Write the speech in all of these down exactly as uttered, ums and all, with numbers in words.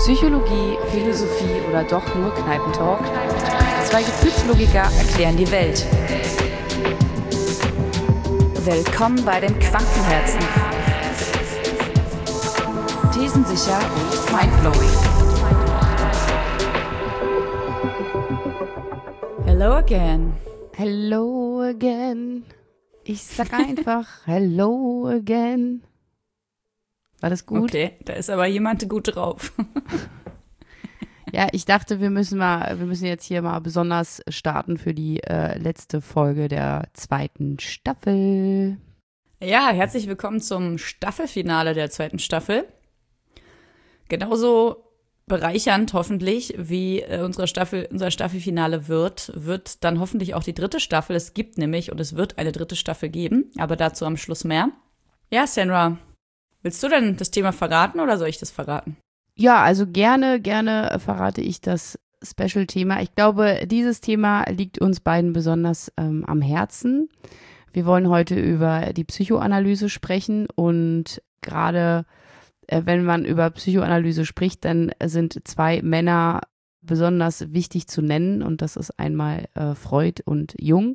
Psychologie, Philosophie oder doch nur Kneipentalk? Zwei Gefühlslogiker erklären die Welt. Willkommen bei den Quantenherzen. Thesensicher und mindblowing. Hello again. Hello again. Ich sag einfach hello again. War das gut? Okay, da ist aber jemand gut drauf. Ja, ich dachte, wir müssen mal, wir müssen jetzt hier mal besonders starten für die äh, letzte Folge der zweiten Staffel. Ja, herzlich willkommen zum Staffelfinale der zweiten Staffel. Genauso bereichernd hoffentlich, wie äh, unsere Staffel, unser Staffelfinale wird, wird dann hoffentlich auch die dritte Staffel. Es gibt nämlich und es wird eine dritte Staffel geben, aber dazu am Schluss mehr. Ja, Sandra, willst du denn das Thema verraten oder soll ich das verraten? Ja, also gerne, gerne verrate ich das Special-Thema. Ich glaube, dieses Thema liegt uns beiden besonders ähm, am Herzen. Wir wollen heute über die Psychoanalyse sprechen und gerade äh, wenn man über Psychoanalyse spricht, dann sind zwei Männer besonders wichtig zu nennen und das ist einmal äh, Freud und Jung.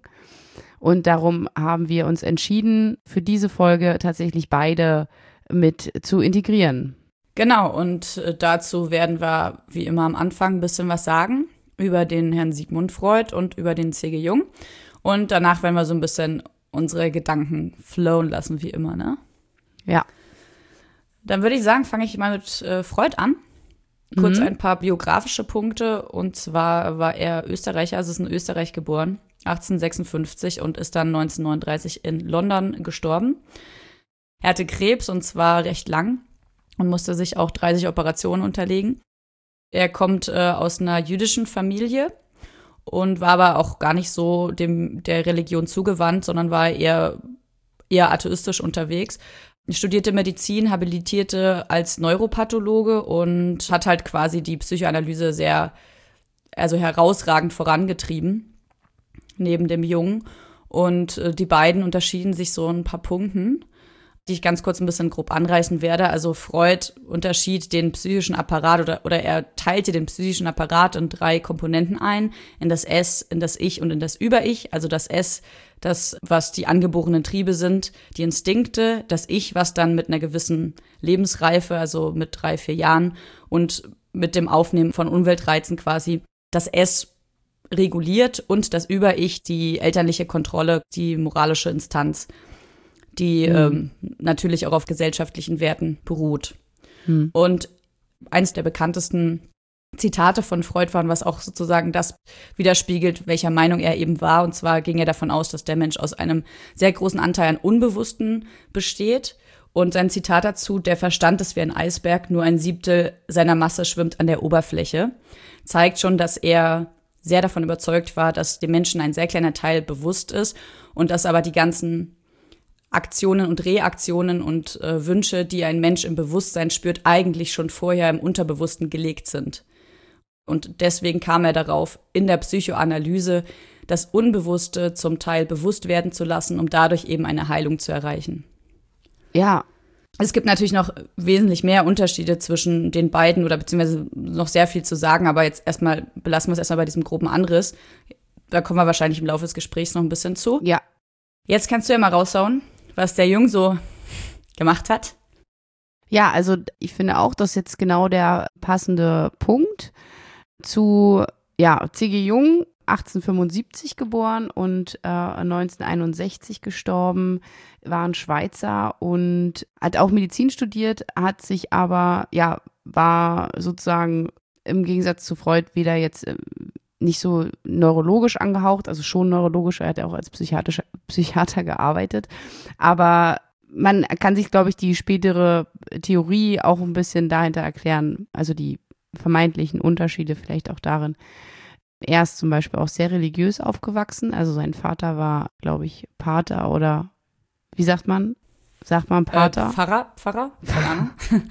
Und darum haben wir uns entschieden, für diese Folge tatsächlich beide mit zu integrieren. Genau, und dazu werden wir wie immer am Anfang ein bisschen was sagen über den Herrn Sigmund Freud und über den C G Jung. Und danach werden wir so ein bisschen unsere Gedanken flowen lassen, wie immer, ne? Ja. Dann würde ich sagen, fange ich mal mit äh, Freud an. Kurz Mhm. ein paar biografische Punkte. Und zwar war er Österreicher, also ist in Österreich geboren, achtzehnhundertsechsundfünfzig und ist dann neunzehnhundertneununddreißig in London gestorben. Er hatte Krebs und zwar recht lang und musste sich auch dreißig Operationen unterlegen. Er kommt äh, aus einer jüdischen Familie und war aber auch gar nicht so dem der Religion zugewandt, sondern war eher, eher atheistisch unterwegs. Er studierte Medizin, habilitierte als Neuropathologe und hat halt quasi die Psychoanalyse sehr, also herausragend vorangetrieben, neben dem Jungen. Und äh, die beiden unterschieden sich so in ein paar Punkten, die ich ganz kurz ein bisschen grob anreißen werde. Also Freud unterschied den psychischen Apparat oder, oder er teilte den psychischen Apparat in drei Komponenten ein, in das Es, in das Ich und in das Über-Ich. Also das Es, das, was die angeborenen Triebe sind, die Instinkte, das Ich, was dann mit einer gewissen Lebensreife, also mit drei, vier Jahren und mit dem Aufnehmen von Umweltreizen quasi, das Es reguliert und das Über-Ich, die elterliche Kontrolle, die moralische Instanz, die mhm. ähm, natürlich auch auf gesellschaftlichen Werten beruht. Mhm. Und eines der bekanntesten Zitate von Freud waren, was auch sozusagen das widerspiegelt, welcher Meinung er eben war. Und zwar ging er davon aus, dass der Mensch aus einem sehr großen Anteil an Unbewussten besteht. Und sein Zitat dazu, der Verstand ist wie ein Eisberg, nur ein Siebtel seiner Masse schwimmt an der Oberfläche, zeigt schon, dass er sehr davon überzeugt war, dass dem Menschen ein sehr kleiner Teil bewusst ist und dass aber die ganzen Aktionen und Reaktionen und äh, Wünsche, die ein Mensch im Bewusstsein spürt, eigentlich schon vorher im Unterbewussten gelegt sind. Und deswegen kam er darauf, in der Psychoanalyse das Unbewusste zum Teil bewusst werden zu lassen, um dadurch eben eine Heilung zu erreichen. Ja. Es gibt natürlich noch wesentlich mehr Unterschiede zwischen den beiden oder beziehungsweise noch sehr viel zu sagen, aber jetzt erstmal belassen wir es erstmal bei diesem groben Anriss. Da kommen wir wahrscheinlich im Laufe des Gesprächs noch ein bisschen zu. Ja. Jetzt kannst du ja mal raushauen, was der Jung so gemacht hat. Ja, also ich finde auch, das ist jetzt genau der passende Punkt zu, ja, C G Jung, achtzehnhundertfünfundsiebzig geboren und äh, neunzehnhunderteinundsechzig gestorben, war ein Schweizer und hat auch Medizin studiert, hat sich aber, ja, war sozusagen im Gegensatz zu Freud weder jetzt äh, nicht so neurologisch angehaucht, also schon neurologisch, er hat ja auch als Psychiater, Psychiater gearbeitet, aber man kann sich, glaube ich, die spätere Theorie auch ein bisschen dahinter erklären, also die vermeintlichen Unterschiede vielleicht auch darin. Er ist zum Beispiel auch sehr religiös aufgewachsen, also sein Vater war, glaube ich, Pater oder, wie sagt man? Sagt man Pater? Äh, Pfarrer? Pfarrer? Keine Ahnung.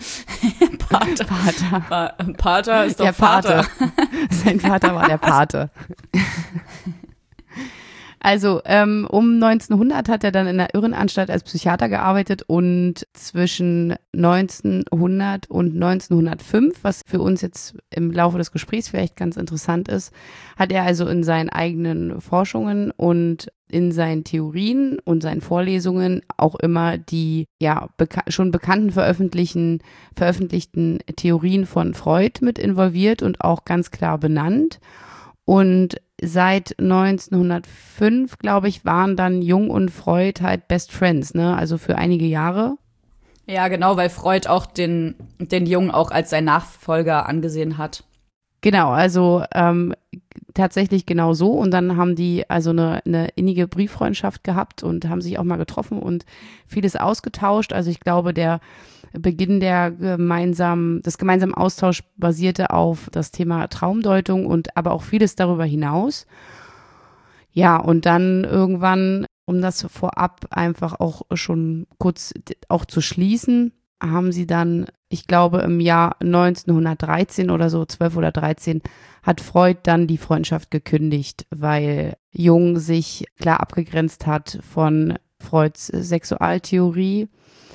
Pater. Pater. Pa- Pater ist doch der Vater. Pate. Sein Vater war der Pate. Also ähm, um neunzehnhundert hat er dann in der Irrenanstalt als Psychiater gearbeitet und zwischen neunzehnhundert und neunzehnhundertfünf, was für uns jetzt im Laufe des Gesprächs vielleicht ganz interessant ist, hat er also in seinen eigenen Forschungen und in seinen Theorien und seinen Vorlesungen auch immer die ja beka- schon bekannten veröffentlichten, veröffentlichten Theorien von Freud mit involviert und auch ganz klar benannt. Und seit neunzehnhundertfünf, glaube ich, waren dann Jung und Freud halt Best Friends, ne? Also für einige Jahre. Ja, genau, weil Freud auch den, den Jungen auch als sein Nachfolger angesehen hat. Genau, also ähm, tatsächlich genau so. Und dann haben die also eine, eine innige Brieffreundschaft gehabt und haben sich auch mal getroffen und vieles ausgetauscht. Also ich glaube, der Beginn der gemeinsamen, des gemeinsamen Austauschs basierte auf das Thema Traumdeutung und aber auch vieles darüber hinaus. Ja, und dann irgendwann, um das vorab einfach auch schon kurz auch zu schließen, haben sie dann, ich glaube im Jahr neunzehnhundertdreizehn oder so, zwölf oder dreizehn, hat Freud dann die Freundschaft gekündigt, weil Jung sich klar abgegrenzt hat von Freuds Sexualtheorie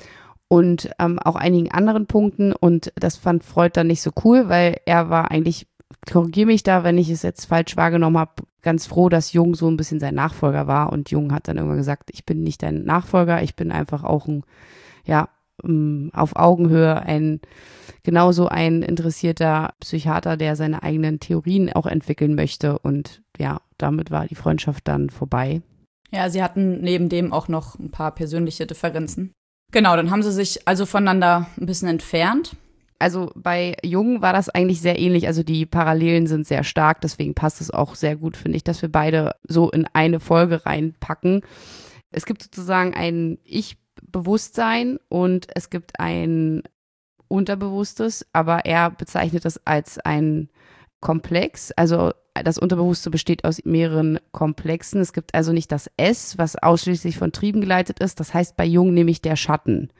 und ähm, auch einigen anderen Punkten. Und das fand Freud dann nicht so cool, weil er war eigentlich, korrigiere mich da, wenn ich es jetzt falsch wahrgenommen habe, ganz froh, dass Jung so ein bisschen sein Nachfolger war. Und Jung hat dann irgendwann gesagt, ich bin nicht dein Nachfolger, ich bin einfach auch ein, ja, auf Augenhöhe ein, genauso ein interessierter Psychiater, der seine eigenen Theorien auch entwickeln möchte. Und ja, damit war die Freundschaft dann vorbei. Ja, sie hatten neben dem auch noch ein paar persönliche Differenzen. Genau, dann haben sie sich also voneinander ein bisschen entfernt. Also bei Jung war das eigentlich sehr ähnlich, also die Parallelen sind sehr stark, deswegen passt es auch sehr gut, finde ich, dass wir beide so in eine Folge reinpacken. Es gibt sozusagen ein Ich-Bewusstsein und es gibt ein Unterbewusstes, aber er bezeichnet das als ein Komplex, also das Unterbewusste besteht aus mehreren Komplexen. Es gibt also nicht das S, was ausschließlich von Trieben geleitet ist. Das heißt bei Jung nämlich der Schatten.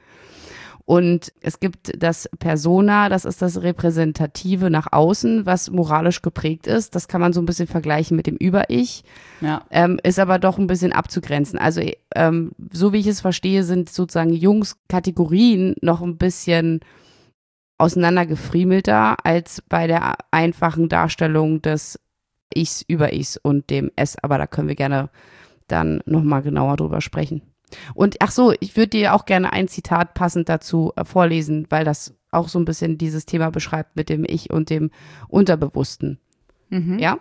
Und es gibt das Persona, das ist das Repräsentative nach außen, was moralisch geprägt ist. Das kann man so ein bisschen vergleichen mit dem Über-Ich, ja. ähm, ist aber doch ein bisschen abzugrenzen. Also ähm, so wie ich es verstehe, sind sozusagen Jungs Kategorien noch ein bisschen auseinandergefriemelter als bei der einfachen Darstellung des Ichs über Ichs und dem S, aber da können wir gerne dann nochmal genauer drüber sprechen. Und ach so, ich würde dir auch gerne ein Zitat passend dazu äh, vorlesen, weil das auch so ein bisschen dieses Thema beschreibt mit dem Ich und dem Unterbewussten. Mhm. Ja?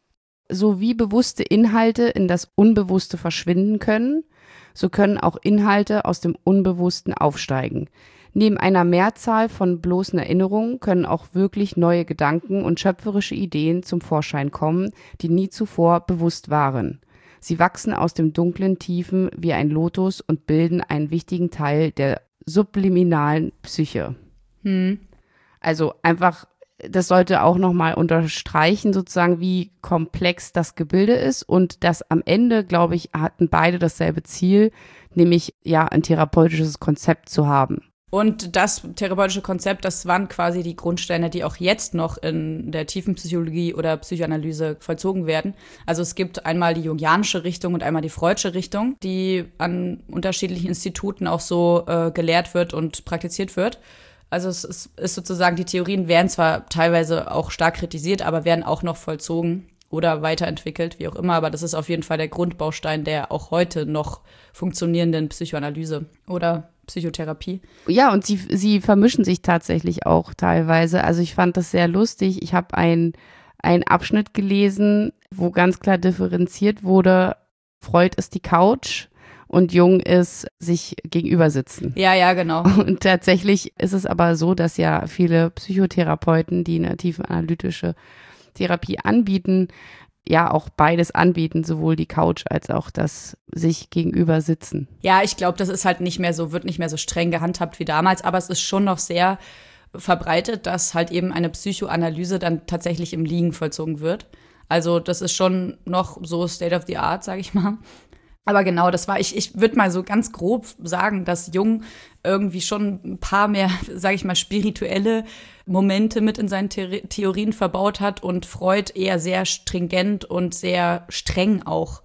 So wie bewusste Inhalte in das Unbewusste verschwinden können, so können auch Inhalte aus dem Unbewussten aufsteigen. Neben einer Mehrzahl von bloßen Erinnerungen können auch wirklich neue Gedanken und schöpferische Ideen zum Vorschein kommen, die nie zuvor bewusst waren. Sie wachsen aus dem dunklen Tiefen wie ein Lotus und bilden einen wichtigen Teil der subliminalen Psyche. Hm. Also einfach, das sollte auch nochmal unterstreichen, sozusagen, wie komplex das Gebilde ist und dass am Ende, glaube ich, hatten beide dasselbe Ziel, nämlich ja ein therapeutisches Konzept zu haben. Und das therapeutische Konzept, das waren quasi die Grundsteine, die auch jetzt noch in der Tiefenpsychologie oder Psychoanalyse vollzogen werden. Also es gibt einmal die jungianische Richtung und einmal die freudische Richtung, die an unterschiedlichen Instituten auch so äh, gelehrt wird und praktiziert wird. Also es ist, ist sozusagen, die Theorien werden zwar teilweise auch stark kritisiert, aber werden auch noch vollzogen oder weiterentwickelt, wie auch immer. Aber das ist auf jeden Fall der Grundbaustein der auch heute noch funktionierenden Psychoanalyse oder Psychotherapie. Ja, und sie, sie vermischen sich tatsächlich auch teilweise. Also ich fand das sehr lustig. Ich habe ein, einen Abschnitt gelesen, wo ganz klar differenziert wurde, Freud ist die Couch und Jung ist sich gegenüber sitzen. Ja, ja, genau. Und tatsächlich ist es aber so, dass ja viele Psychotherapeuten, die eine tiefe analytische Therapie anbieten, ja auch beides anbieten, sowohl die Couch als auch das sich gegenüber sitzen. Ja, ich glaube, das ist halt nicht mehr so, wird nicht mehr so streng gehandhabt wie damals, aber es ist schon noch sehr verbreitet, dass halt eben eine Psychoanalyse dann tatsächlich im Liegen vollzogen wird. Also das ist schon noch so State of the Art, sage ich mal. Aber genau, das war, ich, ich würde mal so ganz grob sagen, dass Jung irgendwie schon ein paar mehr, sage ich mal, spirituelle Momente mit in seinen The- Theorien verbaut hat und Freud eher sehr stringent und sehr streng auch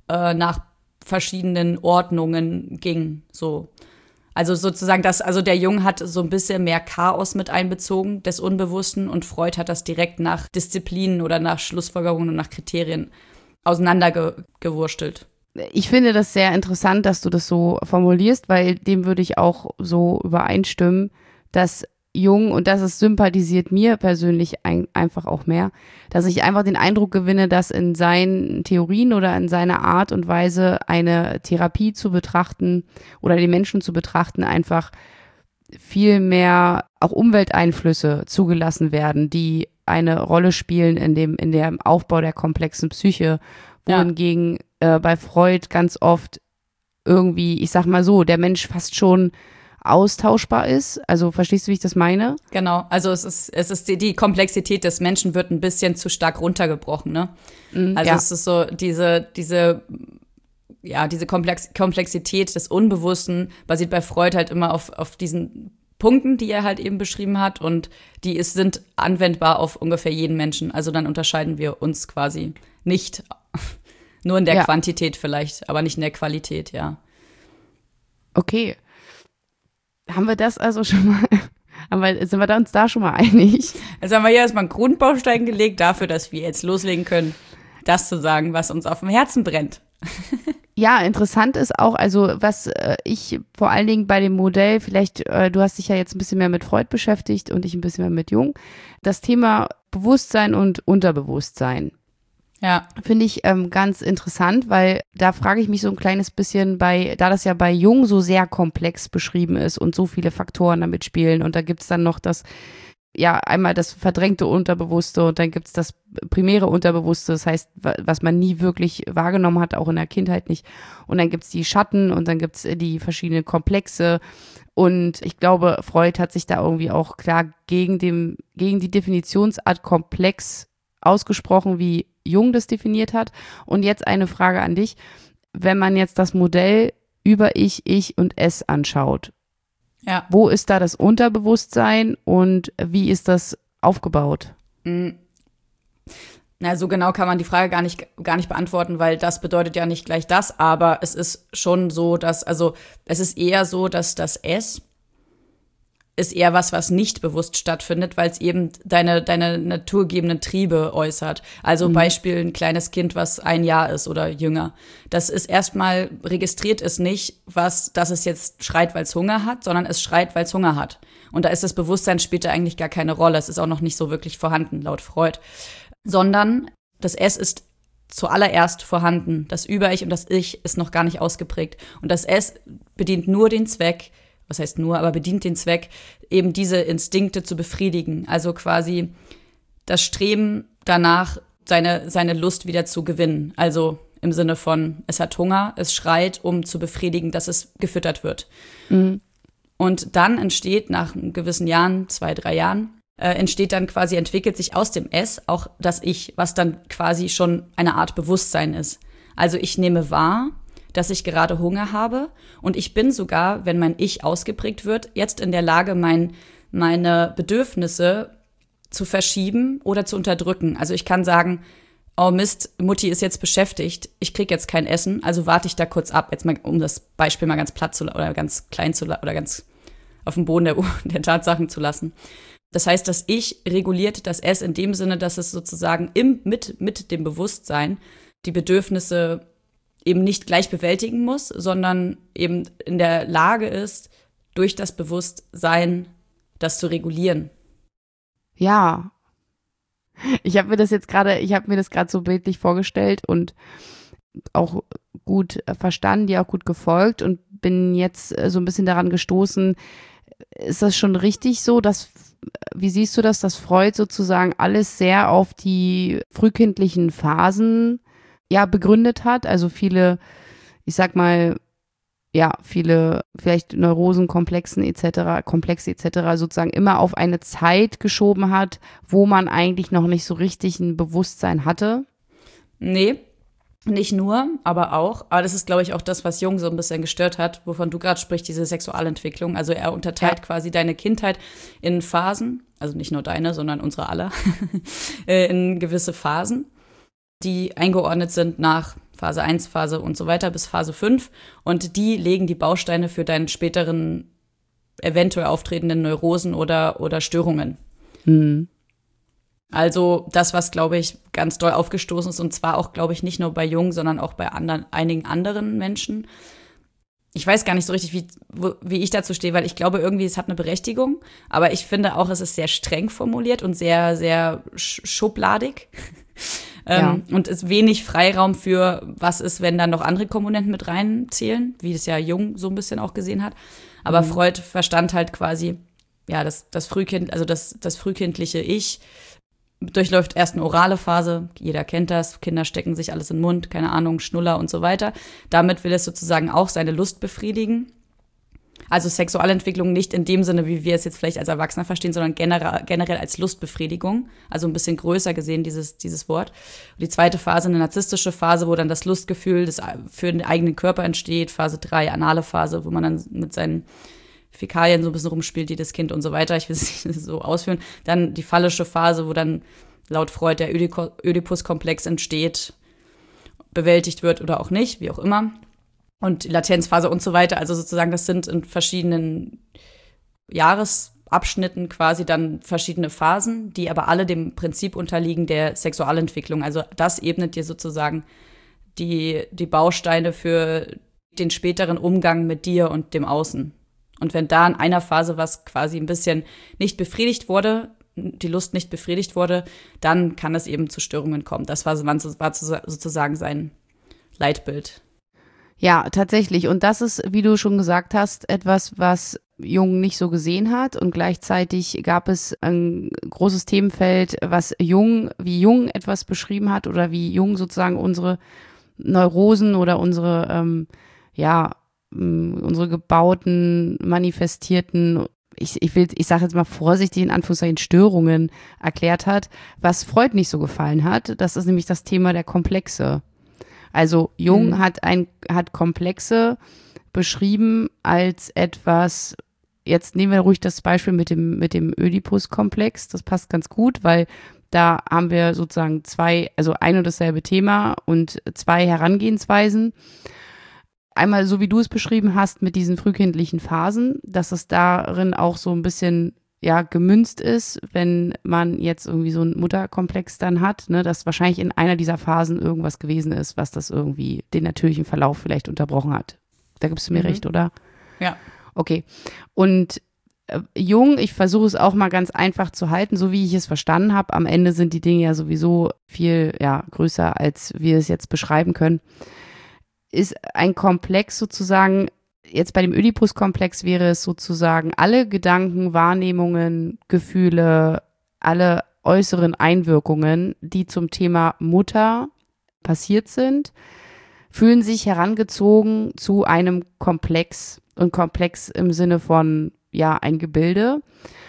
äh, nach verschiedenen Ordnungen ging, so. Also sozusagen, das, also der Jung hat so ein bisschen mehr Chaos mit einbezogen, des Unbewussten, und Freud hat das direkt nach Disziplinen oder nach Schlussfolgerungen und nach Kriterien auseinandergewurstelt. Ich finde das sehr interessant, dass du das so formulierst, weil dem würde ich auch so übereinstimmen, dass Jung, und das ist, sympathisiert mir persönlich ein, einfach auch mehr, dass ich einfach den Eindruck gewinne, dass in seinen Theorien oder in seiner Art und Weise eine Therapie zu betrachten oder den Menschen zu betrachten einfach viel mehr auch Umwelteinflüsse zugelassen werden, die eine Rolle spielen in dem, in dem Aufbau der komplexen Psyche, wohingegen ja. äh, bei Freud ganz oft irgendwie, ich sag mal so, der Mensch fast schon austauschbar ist. Also verstehst du, wie ich das meine? Genau, also es ist, es ist die, die Komplexität des Menschen wird ein bisschen zu stark runtergebrochen, ne? Mm, also ja. es ist so, diese, diese, ja, diese Komplex- Komplexität des Unbewussten basiert bei Freud halt immer auf, auf diesen Punkten, die er halt eben beschrieben hat, und die ist, sind anwendbar auf ungefähr jeden Menschen. Also dann unterscheiden wir uns quasi nicht, nur in der ja. Quantität vielleicht, aber nicht in der Qualität, ja. Okay. Haben wir das also schon mal, haben wir, sind wir uns da schon mal einig? Also haben wir hier erstmal einen Grundbaustein gelegt dafür, dass wir jetzt loslegen können, das zu sagen, was uns auf dem Herzen brennt. Ja, interessant ist auch, also was äh, ich vor allen Dingen bei dem Modell, vielleicht, äh, du hast dich ja jetzt ein bisschen mehr mit Freud beschäftigt und ich ein bisschen mehr mit Jung, das Thema Bewusstsein und Unterbewusstsein. Ja. Finde ich ähm, ganz interessant, weil da frage ich mich so ein kleines bisschen bei, da das ja bei Jung so sehr komplex beschrieben ist und so viele Faktoren damit spielen, und da gibt's dann noch das, ja, einmal das verdrängte Unterbewusste und dann gibt's das primäre Unterbewusste, das heißt, was man nie wirklich wahrgenommen hat, auch in der Kindheit nicht, und dann gibt's die Schatten und dann gibt's die verschiedenen Komplexe, und ich glaube, Freud hat sich da irgendwie auch klar gegen dem, gegen die Definitionsart komplex ausgesprochen, wie Jung das definiert hat. Und jetzt eine Frage an dich. Wenn man jetzt das Modell über Ich, Ich und Es anschaut, ja. wo ist da das Unterbewusstsein und wie ist das aufgebaut? Mhm. Na, so genau kann man die Frage gar nicht, gar nicht beantworten, weil das bedeutet ja nicht gleich das, aber es ist schon so, dass, also es ist eher so, dass das Es ist eher was, was nicht bewusst stattfindet, weil es eben deine, deine naturgegebenen Triebe äußert. Also mhm. Beispiel ein kleines Kind, was ein Jahr ist oder jünger. Das ist erstmal, registriert es nicht, was, dass es jetzt schreit, weil es Hunger hat, sondern es schreit, weil es Hunger hat. Und da ist das Bewusstsein spielt da eigentlich gar keine Rolle. Es ist auch noch nicht so wirklich vorhanden, laut Freud. Sondern das Es ist zuallererst vorhanden. Das Über-Ich und das Ich ist noch gar nicht ausgeprägt. Und das Es bedient nur den Zweck, was heißt nur, aber bedient den Zweck, eben diese Instinkte zu befriedigen. Also quasi das Streben danach, seine, seine Lust wieder zu gewinnen. Also im Sinne von, es hat Hunger, es schreit, um zu befriedigen, dass es gefüttert wird. Mhm. Und dann entsteht nach gewissen Jahren, zwei, drei Jahren, äh, entsteht dann quasi, entwickelt sich aus dem Es auch das Ich, was dann quasi schon eine Art Bewusstsein ist. Also ich nehme wahr, dass ich gerade Hunger habe, und ich bin sogar, wenn mein Ich ausgeprägt wird, jetzt in der Lage, mein, meine Bedürfnisse zu verschieben oder zu unterdrücken. Also ich kann sagen, oh Mist, Mutti ist jetzt beschäftigt, ich krieg jetzt kein Essen, also warte ich da kurz ab, jetzt mal, um das Beispiel mal ganz platt zu oder ganz klein zu oder ganz auf dem Boden der, der Tatsachen zu lassen. Das heißt, das Ich reguliert das Es in dem Sinne, dass es sozusagen im, mit, mit dem Bewusstsein die Bedürfnisse eben nicht gleich bewältigen muss, sondern eben in der Lage ist, durch das Bewusstsein das zu regulieren. Ja. Ich habe mir das jetzt gerade, ich habe mir das gerade so bildlich vorgestellt und auch gut verstanden, dir auch gut gefolgt und bin jetzt so ein bisschen daran gestoßen. Ist das schon richtig so, dass, wie siehst du das, dass Freud sozusagen alles sehr auf die frühkindlichen Phasen ja begründet hat, also viele, ich sag mal, ja, viele vielleicht Neurosen, Komplexen et cetera, Komplexe et cetera sozusagen immer auf eine Zeit geschoben hat, wo man eigentlich noch nicht so richtig ein Bewusstsein hatte? Nee, nicht nur, aber auch. Aber das ist, glaube ich, auch das, was Jung so ein bisschen gestört hat, wovon du gerade sprichst, diese Sexualentwicklung. Also er unterteilt ja. quasi deine Kindheit in Phasen, also nicht nur deine, sondern unsere aller, in gewisse Phasen, die eingeordnet sind nach Phase eins, Phase und so weiter bis Phase fünf. Und die legen die Bausteine für deinen späteren eventuell auftretenden Neurosen oder, oder Störungen. Mhm. Also das, was, glaube ich, ganz doll aufgestoßen ist, und zwar auch, glaube ich, nicht nur bei Jungen, sondern auch bei anderen, einigen anderen Menschen. Ich weiß gar nicht so richtig, wie, wo, wie ich dazu stehe, weil ich glaube irgendwie, es hat eine Berechtigung. Aber ich finde auch, es ist sehr streng formuliert und sehr, sehr sch- schubladig. Ja. ähm, und ist wenig Freiraum für, was ist, wenn dann noch andere Komponenten mit reinzählen, wie das ja Jung so ein bisschen auch gesehen hat. Aber mhm. Freud verstand halt quasi, ja, das, das Frühkind, also das, das frühkindliche Ich durchläuft erst eine orale Phase, jeder kennt das, Kinder stecken sich alles in den Mund, keine Ahnung, Schnuller und so weiter. Damit will es sozusagen auch seine Lust befriedigen. Also Sexualentwicklung nicht in dem Sinne, wie wir es jetzt vielleicht als Erwachsener verstehen, sondern generell, generell als Lustbefriedigung, also ein bisschen größer gesehen, dieses, dieses Wort. Und die zweite Phase, eine narzisstische Phase, wo dann das Lustgefühl des, für den eigenen Körper entsteht, Phase drei, anale Phase, wo man dann mit seinen Fäkalien so ein bisschen rumspielt, jedes Kind und so weiter. Ich will es nicht so ausführen. Dann die phallische Phase, wo dann laut Freud der Ödipus-Komplex entsteht, bewältigt wird oder auch nicht, wie auch immer. Und die Latenzphase und so weiter. Also sozusagen, das sind in verschiedenen Jahresabschnitten quasi dann verschiedene Phasen, die aber alle dem Prinzip unterliegen der Sexualentwicklung. Also das ebnet dir sozusagen die, die Bausteine für den späteren Umgang mit dir und dem Außen. Und wenn da in einer Phase was quasi ein bisschen nicht befriedigt wurde, die Lust nicht befriedigt wurde, dann kann es eben zu Störungen kommen. Das war, war sozusagen sein Leitbild. Ja, tatsächlich. Und das ist, wie du schon gesagt hast, etwas, was Jung nicht so gesehen hat. Und gleichzeitig gab es ein großes Themenfeld, was Jung, wie Jung etwas beschrieben hat oder wie Jung sozusagen unsere Neurosen oder unsere, ähm, ja, unsere gebauten, manifestierten, ich, ich will, ich sage jetzt mal vorsichtig in Anführungszeichen Störungen erklärt hat, was Freud nicht so gefallen hat. Das ist nämlich das Thema der Komplexe. Also Jung mhm. hat ein, hat Komplexe beschrieben als etwas, jetzt nehmen wir ruhig das Beispiel mit dem, mit dem Ödipus-Komplex, das passt ganz gut, weil da haben wir sozusagen zwei, also ein und dasselbe Thema und zwei Herangehensweisen. Einmal, so wie du es beschrieben hast, mit diesen frühkindlichen Phasen, dass es darin auch so ein bisschen, ja, gemünzt ist, wenn man jetzt irgendwie so einen Mutterkomplex dann hat, ne, dass wahrscheinlich in einer dieser Phasen irgendwas gewesen ist, was das irgendwie den natürlichen Verlauf vielleicht unterbrochen hat. Da gibst du mir mhm. recht, oder? Ja. Okay. Und äh, Jung, ich versuche es auch mal ganz einfach zu halten, so wie ich es verstanden habe. Am Ende sind die Dinge ja sowieso viel, ja, größer, als wir es jetzt beschreiben können. Ist ein Komplex sozusagen, jetzt bei dem Ödipus-Komplex wäre es sozusagen alle Gedanken, Wahrnehmungen, Gefühle, alle äußeren Einwirkungen, die zum Thema Mutter passiert sind, fühlen sich herangezogen zu einem Komplex. Und Komplex im Sinne von, ja, ein Gebilde,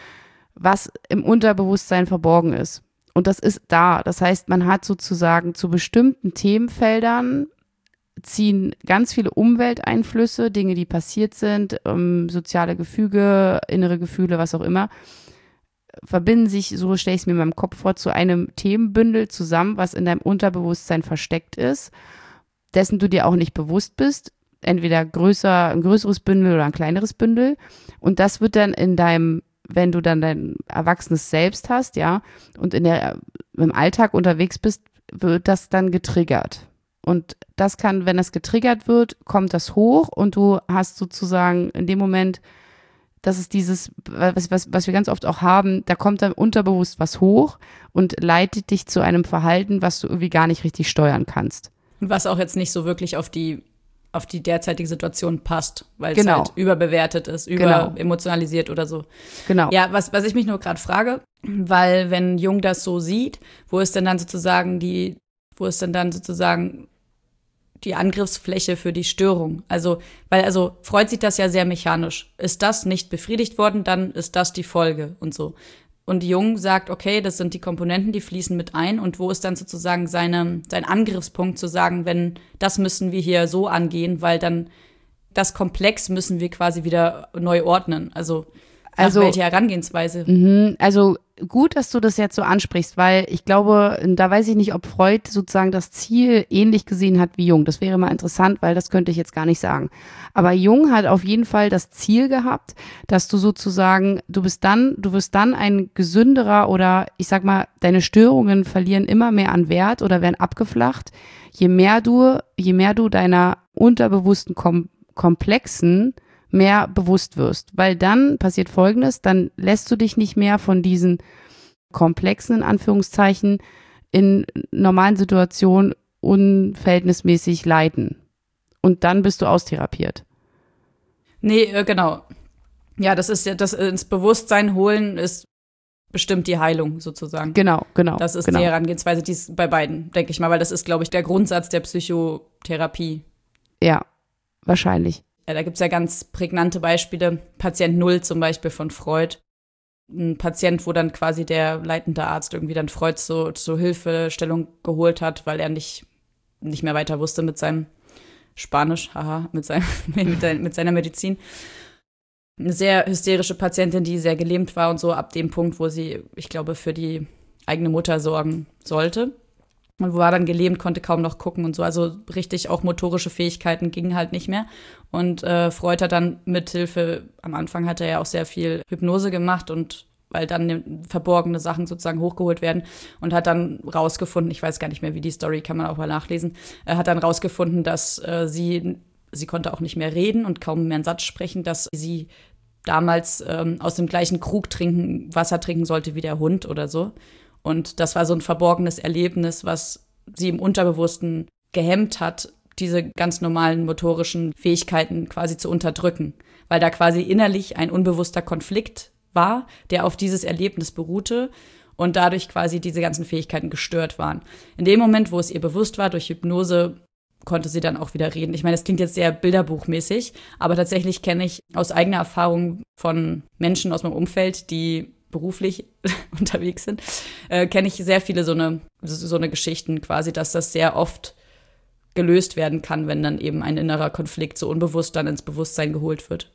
was im Unterbewusstsein verborgen ist. Und das ist da. Das heißt, man hat sozusagen zu bestimmten Themenfeldern ziehen ganz viele Umwelteinflüsse, Dinge, die passiert sind, ähm, soziale Gefüge, innere Gefühle, was auch immer, verbinden sich, so stelle ich es mir in meinem Kopf vor, zu einem Themenbündel zusammen, was in deinem Unterbewusstsein versteckt ist, dessen du dir auch nicht bewusst bist, entweder größer, ein größeres Bündel oder ein kleineres Bündel. Und das wird dann in deinem, wenn du dann dein erwachsenes Selbst hast, ja, und in der, im Alltag unterwegs bist, wird das dann getriggert. Und das kann, wenn das getriggert wird, kommt das hoch und du hast sozusagen in dem Moment, das ist dieses, was, was, was wir ganz oft auch haben, da kommt dann unterbewusst was hoch und leitet dich zu einem Verhalten, was du irgendwie gar nicht richtig steuern kannst. Und was auch jetzt nicht so wirklich auf die, auf die derzeitige Situation passt, weil genau. es halt überbewertet ist, überemotionalisiert genau. oder so. Genau. Ja, was, was ich mich nur gerade frage, weil wenn Jung das so sieht, wo ist denn dann sozusagen die, wo ist denn dann sozusagen die Angriffsfläche für die Störung? Also, weil, also, Freud sieht das ja sehr mechanisch. Ist das nicht befriedigt worden, dann ist das die Folge und so. Und Jung sagt, okay, das sind die Komponenten, die fließen mit ein. Und wo ist dann sozusagen seine, sein Angriffspunkt zu sagen, wenn, das müssen wir hier so angehen, weil dann das Komplex müssen wir quasi wieder neu ordnen. Also, nach also welcher Herangehensweise? Mh, also, gut, dass du das jetzt so ansprichst, weil ich glaube, da weiß ich nicht, ob Freud sozusagen das Ziel ähnlich gesehen hat wie Jung. Das wäre mal interessant, weil das könnte ich jetzt gar nicht sagen. Aber Jung hat auf jeden Fall das Ziel gehabt, dass du sozusagen, du bist dann, du wirst dann ein gesünderer oder ich sag mal, deine Störungen verlieren immer mehr an Wert oder werden abgeflacht, je mehr du, je mehr du deiner unterbewussten Kom- Komplexen mehr bewusst wirst, weil dann passiert Folgendes, dann lässt du dich nicht mehr von diesen komplexen, in Anführungszeichen, in normalen Situationen unverhältnismäßig leiten. Und dann bist du austherapiert. Nee, äh, genau. Ja, das ist ja, das ins Bewusstsein holen ist bestimmt die Heilung sozusagen. Genau, genau. Das ist genau. die Herangehensweise, die ist bei beiden, denke ich mal, weil das ist, glaube ich, der Grundsatz der Psychotherapie. Ja, wahrscheinlich. Ja, da gibt es ja ganz prägnante Beispiele. Patient Null zum Beispiel von Freud. Ein Patient, wo dann quasi der leitende Arzt irgendwie dann Freud so, zur Hilfestellung geholt hat, weil er nicht, nicht mehr weiter wusste mit seinem Spanisch, haha, mit, seinem, mit, der, mit seiner Medizin. Eine sehr hysterische Patientin, die sehr gelähmt war und so ab dem Punkt, wo sie, ich glaube, für die eigene Mutter sorgen sollte. Und war dann gelähmt, konnte kaum noch gucken und so. Also richtig auch motorische Fähigkeiten gingen halt nicht mehr. Und äh, Freud hat dann mithilfe, am Anfang hat er ja auch sehr viel Hypnose gemacht und weil dann verborgene Sachen sozusagen hochgeholt werden und hat dann rausgefunden, ich weiß gar nicht mehr, wie die Story, kann man auch mal nachlesen, er hat dann rausgefunden, dass äh, sie, sie konnte auch nicht mehr reden und kaum mehr einen Satz sprechen, dass sie damals ähm, aus dem gleichen Krug trinken, Wasser trinken sollte wie der Hund oder so. Und das war so ein verborgenes Erlebnis, was sie im Unterbewussten gehemmt hat, diese ganz normalen motorischen Fähigkeiten quasi zu unterdrücken. Weil da quasi innerlich ein unbewusster Konflikt war, der auf dieses Erlebnis beruhte und dadurch quasi diese ganzen Fähigkeiten gestört waren. In dem Moment, wo es ihr bewusst war, durch Hypnose konnte sie dann auch wieder reden. Ich meine, das klingt jetzt sehr bilderbuchmäßig, aber tatsächlich kenne ich aus eigener Erfahrung von Menschen aus meinem Umfeld, die beruflich unterwegs sind, äh, kenne ich sehr viele so eine, so eine Geschichten quasi, dass das sehr oft gelöst werden kann, wenn dann eben ein innerer Konflikt so unbewusst dann ins Bewusstsein geholt wird.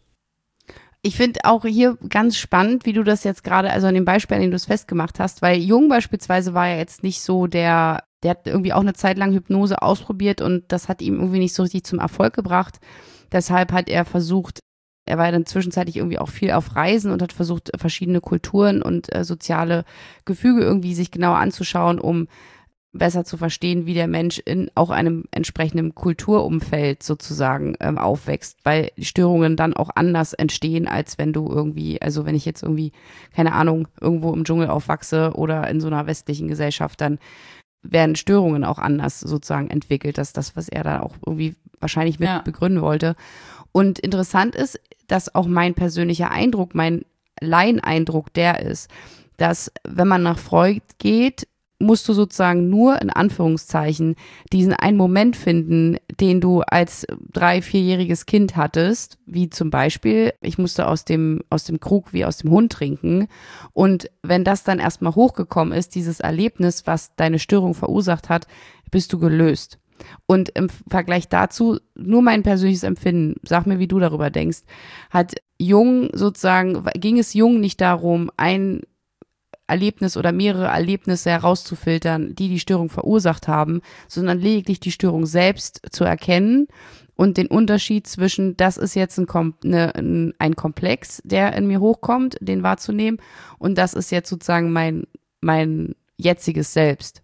Ich finde auch hier ganz spannend, wie du das jetzt gerade, also an dem Beispiel, an dem du es festgemacht hast, weil Jung beispielsweise war ja jetzt nicht so der, der hat irgendwie auch eine Zeit lang Hypnose ausprobiert und das hat ihm irgendwie nicht so richtig zum Erfolg gebracht. Deshalb hat er versucht, er war dann zwischenzeitlich irgendwie auch viel auf Reisen und hat versucht, verschiedene Kulturen und äh, soziale Gefüge irgendwie sich genauer anzuschauen, um besser zu verstehen, wie der Mensch in auch einem entsprechenden Kulturumfeld sozusagen ähm, aufwächst, weil die Störungen dann auch anders entstehen, als wenn du irgendwie, also wenn ich jetzt irgendwie, keine Ahnung, irgendwo im Dschungel aufwachse oder in so einer westlichen Gesellschaft, dann werden Störungen auch anders sozusagen entwickelt. Das ist das, was er da auch irgendwie wahrscheinlich mit ja. begründen wollte. Und interessant ist, dass auch mein persönlicher Eindruck, mein Laieneindruck der ist, dass wenn man nach Freud geht, musst du sozusagen nur in Anführungszeichen diesen einen Moment finden, den du als drei-, vierjähriges Kind hattest, wie zum Beispiel, ich musste aus dem, aus dem Krug wie aus dem Hund trinken. Und wenn das dann erstmal hochgekommen ist, dieses Erlebnis, was deine Störung verursacht hat, bist du gelöst. Und im Vergleich dazu, nur mein persönliches Empfinden, sag mir, wie du darüber denkst, hat Jung sozusagen, ging es Jung nicht darum, ein Erlebnis oder mehrere Erlebnisse herauszufiltern, die die Störung verursacht haben, sondern lediglich die Störung selbst zu erkennen und den Unterschied zwischen, das ist jetzt ein, Kom- ne, ein, ein Komplex, der in mir hochkommt, den wahrzunehmen, und das ist jetzt sozusagen mein, mein jetziges Selbst.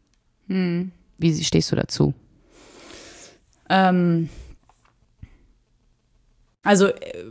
Hm. Wie stehst du dazu? Ähm, also,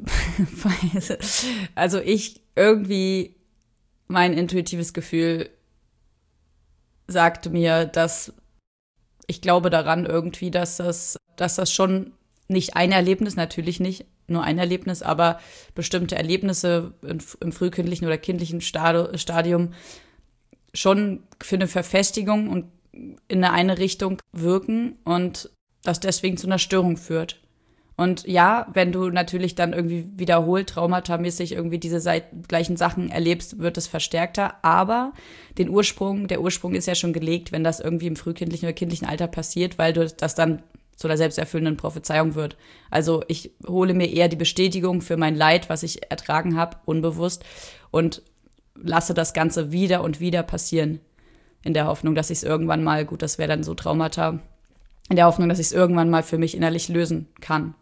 also ich irgendwie, mein intuitives Gefühl sagte mir, dass ich glaube daran irgendwie, dass das, dass das schon nicht ein Erlebnis, natürlich nicht nur ein Erlebnis, aber bestimmte Erlebnisse im, im frühkindlichen oder kindlichen Stadium schon für eine Verfestigung und in eine, eine Richtung wirken und das deswegen zu einer Störung führt. Und ja, wenn du natürlich dann irgendwie wiederholt traumatamäßig irgendwie diese seit, gleichen Sachen erlebst, wird es verstärkter. Aber den Ursprung, der Ursprung ist ja schon gelegt, wenn das irgendwie im frühkindlichen oder kindlichen Alter passiert, weil du das dann zu einer selbsterfüllenden Prophezeiung wird. Also ich hole mir eher die Bestätigung für mein Leid, was ich ertragen habe, unbewusst. Und lasse das Ganze wieder und wieder passieren. In der Hoffnung, dass ich es irgendwann mal, gut, das wäre dann so Traumata, in der Hoffnung, dass ich es irgendwann mal für mich innerlich lösen kann.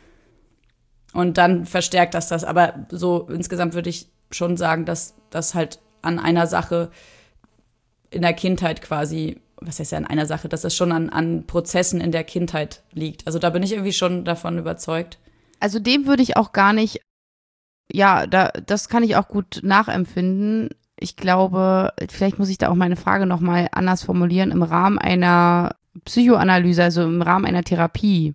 Und dann verstärkt das das. Aber so insgesamt würde ich schon sagen, dass das halt an einer Sache in der Kindheit quasi, was heißt ja an einer Sache, dass es schon an, an Prozessen in der Kindheit liegt. Also da bin ich irgendwie schon davon überzeugt. Also dem würde ich auch gar nicht, ja, da, das kann ich auch gut nachempfinden. Ich glaube, vielleicht muss ich da auch meine Frage nochmal anders formulieren. Im Rahmen einer Psychoanalyse, also im Rahmen einer Therapie,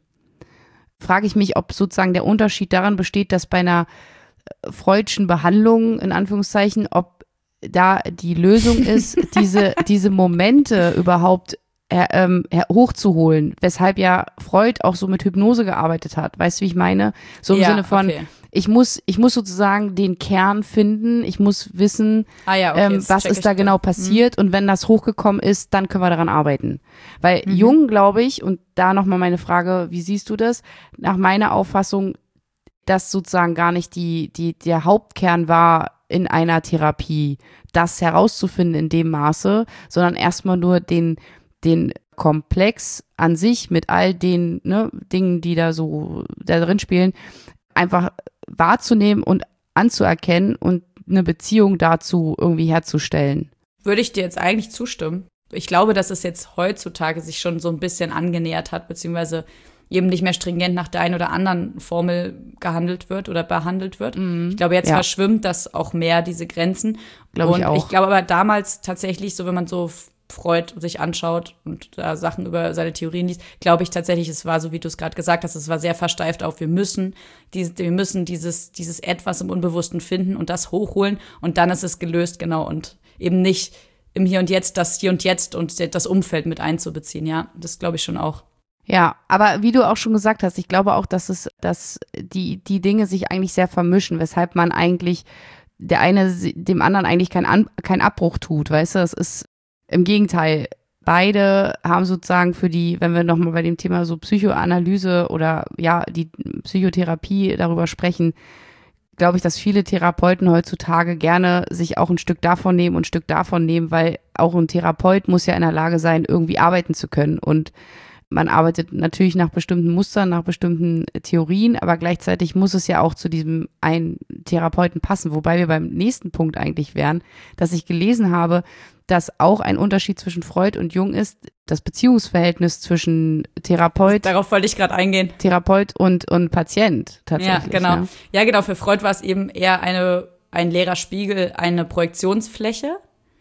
frage ich mich, ob sozusagen der Unterschied daran besteht, dass bei einer freudschen Behandlung, in Anführungszeichen, ob da die Lösung ist, diese, diese Momente überhaupt her, ähm, her, hochzuholen, weshalb ja Freud auch so mit Hypnose gearbeitet hat. Weißt du, wie ich meine? So im ja, Sinne von, okay. ich muss, ich muss sozusagen den Kern finden, ich muss wissen, ah, ja, okay, ähm, was ist da genau passiert mhm. und wenn das hochgekommen ist, dann können wir daran arbeiten. Weil mhm. Jung, glaube ich, und da nochmal meine Frage, wie siehst du das? Nach meiner Auffassung, dass sozusagen gar nicht die, die, der Hauptkern war in einer Therapie, das herauszufinden in dem Maße, sondern erstmal nur den den Komplex an sich mit all den ne, Dingen, die da so da drin spielen, einfach wahrzunehmen und anzuerkennen und eine Beziehung dazu irgendwie herzustellen. Würde ich dir jetzt eigentlich zustimmen. Ich glaube, dass es jetzt heutzutage sich schon so ein bisschen angenähert hat, beziehungsweise eben nicht mehr stringent nach der einen oder anderen Formel gehandelt wird oder behandelt wird. Mm, ich glaube, jetzt ja. verschwimmt das auch mehr, diese Grenzen. Glaube ich auch. Ich glaube aber damals tatsächlich, so wenn man so Freud sich anschaut und da Sachen über seine Theorien liest, glaube ich tatsächlich, es war so, wie du es gerade gesagt hast, es war sehr versteift auf, wir müssen, die, wir müssen dieses, dieses Etwas im Unbewussten finden und das hochholen und dann ist es gelöst, genau, und eben nicht im Hier und Jetzt, das Hier und Jetzt und das Umfeld mit einzubeziehen, ja, das glaube ich schon auch. Ja, aber wie du auch schon gesagt hast, ich glaube auch, dass es, dass die, die Dinge sich eigentlich sehr vermischen, weshalb man eigentlich der eine dem anderen eigentlich keinen An- kein Abbruch tut, weißt du, es ist im Gegenteil, beide haben sozusagen für die, wenn wir nochmal bei dem Thema so Psychoanalyse oder ja, die Psychotherapie darüber sprechen, glaube ich, dass viele Therapeuten heutzutage gerne sich auch ein Stück davon nehmen und ein Stück davon nehmen, weil auch ein Therapeut muss ja in der Lage sein, irgendwie arbeiten zu können. Und man arbeitet natürlich nach bestimmten Mustern, nach bestimmten Theorien, aber gleichzeitig muss es ja auch zu diesem einen Therapeuten passen, wobei wir beim nächsten Punkt eigentlich wären, dass ich gelesen habe, dass auch ein Unterschied zwischen Freud und Jung ist, das Beziehungsverhältnis zwischen Therapeut. Darauf wollte ich gerade eingehen. Therapeut und, und Patient tatsächlich. Ja, genau. Ne? Ja, genau. Für Freud war es eben eher eine, ein leerer Spiegel, eine Projektionsfläche.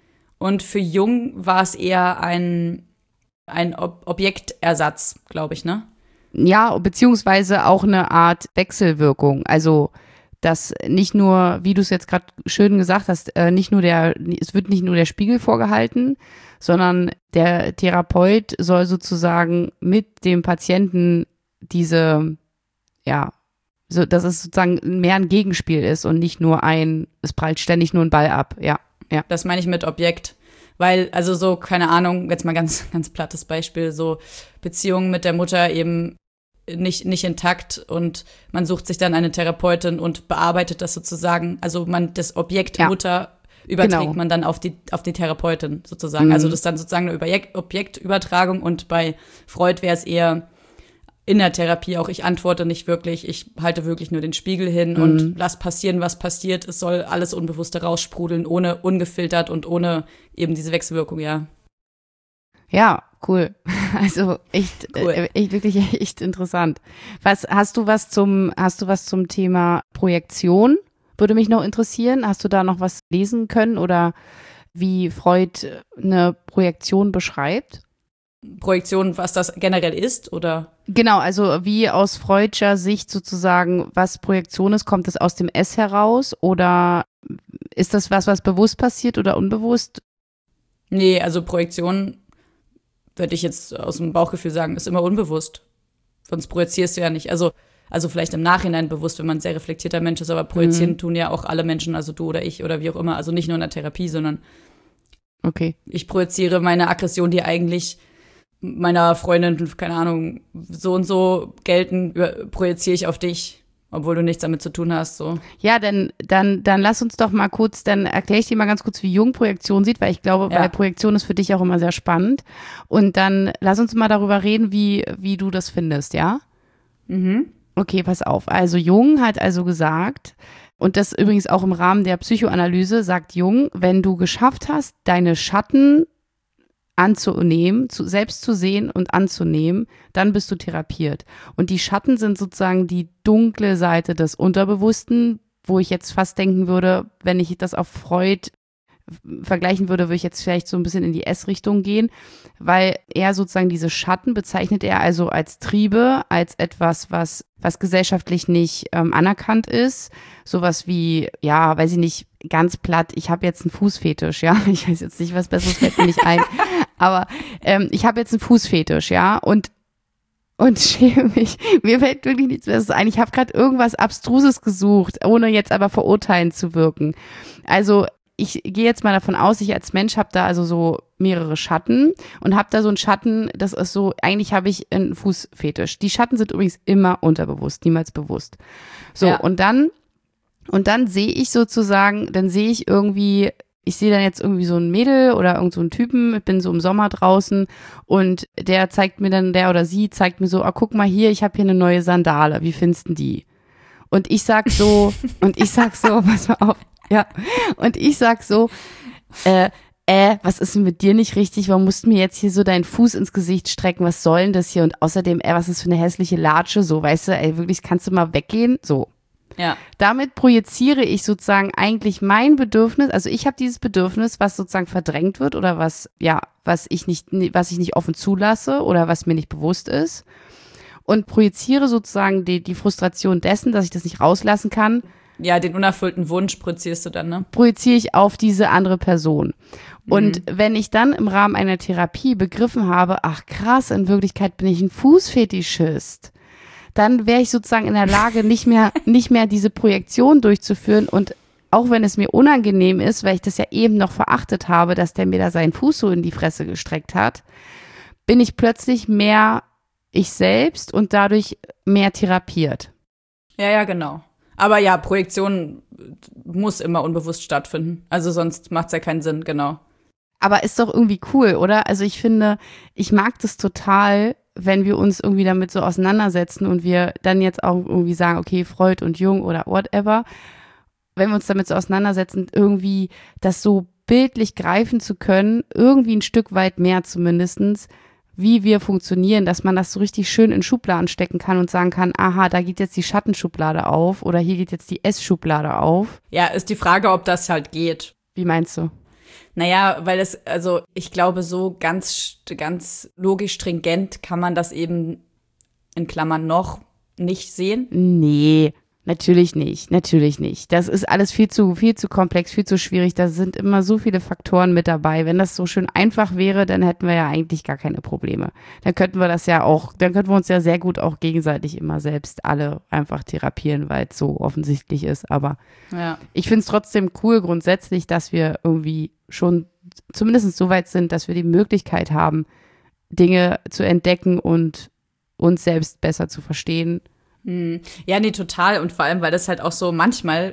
Und für Jung war es eher ein, ein Ob- Objektersatz, glaube ich, ne? Ja, beziehungsweise auch eine Art Wechselwirkung. Also dass nicht nur, wie du es jetzt gerade schön gesagt hast, äh, nicht nur der, es wird nicht nur der Spiegel vorgehalten, sondern der Therapeut soll sozusagen mit dem Patienten diese, ja, so, dass es sozusagen mehr ein Gegenspiel ist und nicht nur ein, es prallt ständig nur ein Ball ab, ja, ja. Das meine ich mit Objekt. Weil, also so, keine Ahnung, jetzt mal ganz, ganz plattes Beispiel, so Beziehungen mit der Mutter eben nicht, nicht intakt und man sucht sich dann eine Therapeutin und bearbeitet das sozusagen, also man, das Objekt ja. Mutter überträgt genau. man dann auf die, auf die Therapeutin sozusagen. Mhm. Also das ist dann sozusagen eine Objekt, Objektübertragung und bei Freud wäre es eher in der Therapie auch, ich antworte nicht wirklich, ich halte wirklich nur den Spiegel hin mhm. und lass passieren, was passiert. Es soll alles Unbewusste raussprudeln, ohne ungefiltert und ohne eben diese Wechselwirkung, ja. Ja, cool. Also echt, cool. äh, echt wirklich echt interessant. Was hast du was zum hast du was zum Thema Projektion? Würde mich noch interessieren. Hast du da noch was lesen können oder wie Freud eine Projektion beschreibt? Projektion, was das generell ist, oder? Genau, also wie aus Freudscher Sicht sozusagen, was Projektion ist, kommt es aus dem S heraus oder ist das was, was bewusst passiert oder unbewusst? Nee, also Projektion würde ich jetzt aus dem Bauchgefühl sagen, ist immer unbewusst. Sonst projizierst du ja nicht. Also, also vielleicht im Nachhinein bewusst, wenn man ein sehr reflektierter Mensch ist, aber projizieren mhm. tun ja auch alle Menschen, also du oder ich oder wie auch immer. Also nicht nur in der Therapie, sondern okay. Ich projiziere meine Aggression, die eigentlich meiner Freundin, keine Ahnung, so und so gelten, projiziere ich auf dich. obwohl du nichts damit zu tun hast, so. Ja, dann, dann, dann lass uns doch mal kurz, dann erkläre ich dir mal ganz kurz, wie Jung Projektion sieht, weil ich glaube, Ja. weil Projektion ist für dich auch immer sehr spannend. Und dann lass uns mal darüber reden, wie, wie du das findest, ja? Mhm. Okay, pass auf. Also Jung hat also gesagt, und das übrigens auch im Rahmen der Psychoanalyse, sagt Jung, wenn du geschafft hast, deine Schatten anzunehmen, zu, selbst zu sehen und anzunehmen, dann bist du therapiert. Und die Schatten sind sozusagen die dunkle Seite des Unterbewussten, wo ich jetzt fast denken würde, wenn ich das auf Freud vergleichen würde, würde ich jetzt vielleicht so ein bisschen in die S-Richtung gehen, weil er sozusagen diese Schatten bezeichnet er also als Triebe, als etwas, was, was gesellschaftlich nicht ähm, anerkannt ist. Sowas wie, ja, weiß ich nicht, ganz platt, ich habe jetzt einen Fußfetisch, ja, ich weiß jetzt nicht, was Besseres fällt mir nicht ein, aber ähm, ich habe jetzt einen Fußfetisch, ja, und und schäme mich. Mir fällt wirklich nichts Besseres ein. Ich habe gerade irgendwas Abstruses gesucht, ohne jetzt aber verurteilen zu wirken. Also ich gehe jetzt mal davon aus, ich als Mensch habe da also so mehrere Schatten und habe da so einen Schatten, das ist so, eigentlich habe ich einen Fußfetisch. Die Schatten sind übrigens immer unterbewusst, niemals bewusst. So, Ja. und dann, und dann sehe ich sozusagen, dann sehe ich irgendwie, ich sehe dann jetzt irgendwie so ein Mädel oder irgend so einen Typen, ich bin so im Sommer draußen und der zeigt mir dann, der oder sie zeigt mir so, ah, guck mal hier, ich habe hier eine neue Sandale, wie findest du die? Und ich sag so, und ich sag so, pass mal auf, ja, und ich sag so, äh, äh, was ist denn mit dir nicht richtig? Warum musst du mir jetzt hier so deinen Fuß ins Gesicht strecken? Was soll denn das hier? Und außerdem, ey, was ist für eine hässliche Latsche? So, weißt du, ey, wirklich, kannst du mal weggehen? So. Ja. Damit projiziere ich sozusagen eigentlich mein Bedürfnis, also ich habe dieses Bedürfnis, was sozusagen verdrängt wird oder was, ja, was ich nicht, was ich nicht offen zulasse oder was mir nicht bewusst ist und projiziere sozusagen die, die Frustration dessen, dass ich das nicht rauslassen kann, Ja, den unerfüllten Wunsch projizierst du dann, ne? projiziere ich auf diese andere Person. Und wenn ich dann im Rahmen einer Therapie begriffen habe, ach krass, in Wirklichkeit bin ich ein Fußfetischist, dann wäre ich sozusagen in der Lage, nicht mehr, nicht mehr diese Projektion durchzuführen. Und auch wenn es mir unangenehm ist, weil ich das ja eben noch verachtet habe, dass der mir da seinen Fuß so in die Fresse gestreckt hat, bin ich plötzlich mehr ich selbst und dadurch mehr therapiert. Ja, ja, genau. Aber ja, Projektion muss immer unbewusst stattfinden. Also sonst macht es ja keinen Sinn, genau. Aber ist doch irgendwie cool, oder? Also ich finde, ich mag das total, wenn wir uns irgendwie damit so auseinandersetzen und wir dann jetzt auch irgendwie sagen, okay, Freud und Jung oder whatever, wenn wir uns damit so auseinandersetzen, irgendwie das so bildlich greifen zu können, irgendwie ein Stück weit mehr zumindestens, wie wir funktionieren, dass man das so richtig schön in Schubladen stecken kann und sagen kann, aha, da geht jetzt die Schattenschublade auf oder hier geht jetzt die Ess-Schublade auf. Ja, ist die Frage, ob das halt geht. Wie meinst du? Naja, weil es, also ich glaube, so ganz, ganz logisch stringent kann man das eben in Klammern noch nicht sehen. Nee, natürlich nicht, natürlich nicht. Das ist alles viel zu, viel zu komplex, viel zu schwierig. Da sind immer so viele Faktoren mit dabei. Wenn das so schön einfach wäre, dann hätten wir ja eigentlich gar keine Probleme. Dann könnten wir das ja auch, dann könnten wir uns ja sehr gut auch gegenseitig immer selbst alle einfach therapieren, weil es so offensichtlich ist. Aber Ja. ich finde es trotzdem cool grundsätzlich, dass wir irgendwie schon zumindest so weit sind, dass wir die Möglichkeit haben, Dinge zu entdecken und uns selbst besser zu verstehen. Ja, nee, total. Und vor allem, weil das halt auch so manchmal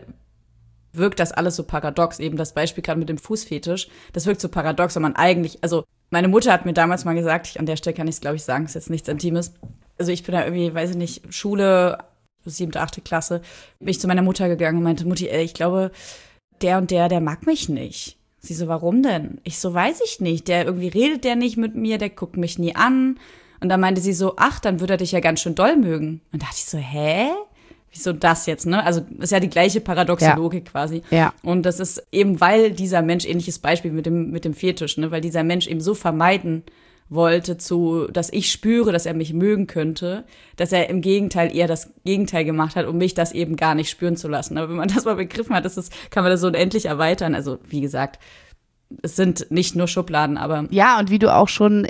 wirkt das alles so paradox. Eben das Beispiel gerade mit dem Fußfetisch, das wirkt so paradox, wenn man eigentlich, also meine Mutter hat mir damals mal gesagt, ich, an der Stelle kann ich es, glaube ich, sagen, ist jetzt nichts Intimes. Also ich bin da irgendwie, weiß ich nicht, Schule, siebte, achte Klasse, bin ich zu meiner Mutter gegangen und meinte, Mutti, ey, ich glaube, der und der, der mag mich nicht. Sie so, warum denn? Ich so, weiß ich nicht. Der irgendwie redet der nicht mit mir, der guckt mich nie an. Und dann meinte sie so, ach, dann würde er dich ja ganz schön doll mögen. Und da dachte ich so, hä? Wieso das jetzt, ne? Also ist ja die gleiche paradoxe Ja. Logik quasi. Ja. Und das ist eben, weil dieser Mensch, ähnliches Beispiel mit dem, mit dem Fetisch, ne? Weil dieser Mensch eben so vermeiden wollte, zu, dass ich spüre, dass er mich mögen könnte, dass er im Gegenteil eher das Gegenteil gemacht hat, um mich das eben gar nicht spüren zu lassen. Aber wenn man das mal begriffen hat, ist das, kann man das so unendlich erweitern. Also wie gesagt, es sind nicht nur Schubladen, aber Ja, und wie du auch schon,